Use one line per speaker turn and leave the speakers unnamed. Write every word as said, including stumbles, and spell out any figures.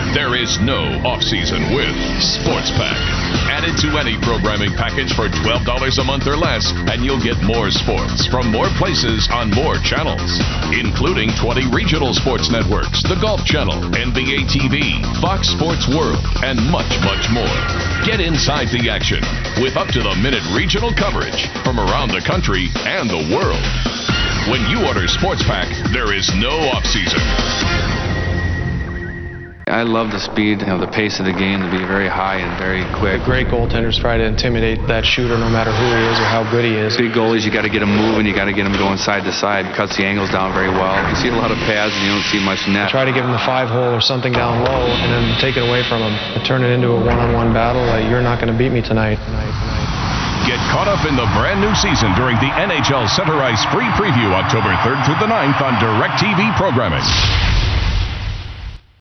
There is no off-season with Sports Pack. Add it to any programming package for twelve dollars a month or less, and you'll get more sports from more places on more channels, including twenty regional sports networks, the Golf Channel, N B A T V, Fox Sports World, and much, much more. Get inside the action with up-to-the-minute regional coverage from around the country and the world. When you order Sports Pack, there is no off-season.
I love the speed, you know, the pace of the game to be very high and very quick.
The great goaltenders try to intimidate that shooter no matter who he is or how good he is.
Big goalies, you got to get them moving, you got to get them going side to side. Cuts the angles down very well. You see a lot of pads and you don't see much net.
Try to give him the five hole or something down low and then take it away from him. Turn it into a one-on-one battle. Like, you're not going to beat me tonight. tonight, tonight.
Get caught up in the brand new season during the N H L Center Ice free preview October third through the ninth on DirecTV programming.